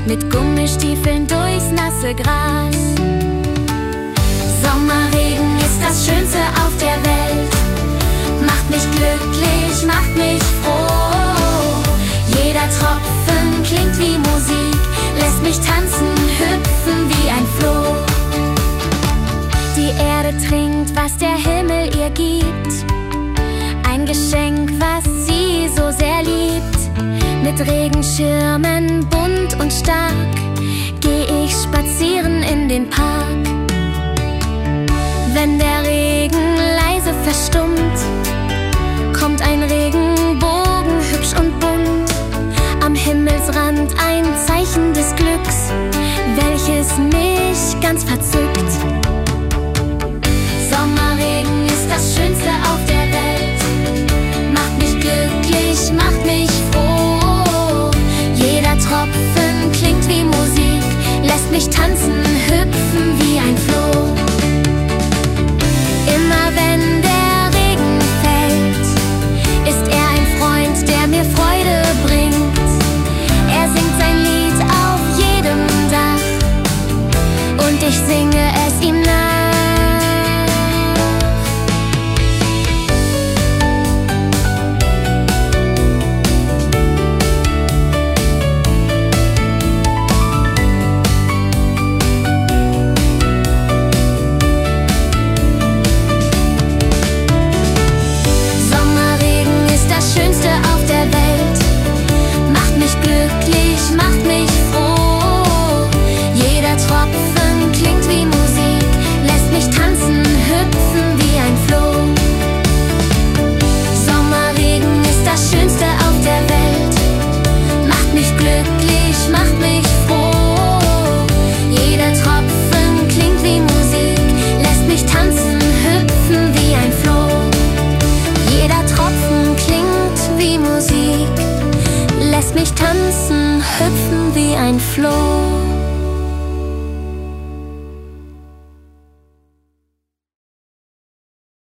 mit Gummistiefeln durchs nasse Gras. Sommerregen ist das Schönste auf der Welt, macht mich glücklich, macht mich froh. Jeder Tropfen klingt wie Musik, lässt mich tanzen, hüpfen wie ein Floh. Die Erde trinkt, was der Himmel ihr gibt, ein Geschenk, was sie so sehr liebt. Mit Regenschirmen bunt und stark geh ich spazieren in den Park. Wenn der Regen leise verstummt, kommt ein Regenbogen hübsch und bunt. Am Himmelsrand ein Zeichen des Glücks, welches mich ganz verzückt. Sommerregen ist das Schönste auf der Welt, macht mich glücklich, macht mich froh. Jeder Tropfen klingt wie Musik, lässt mich tanzen,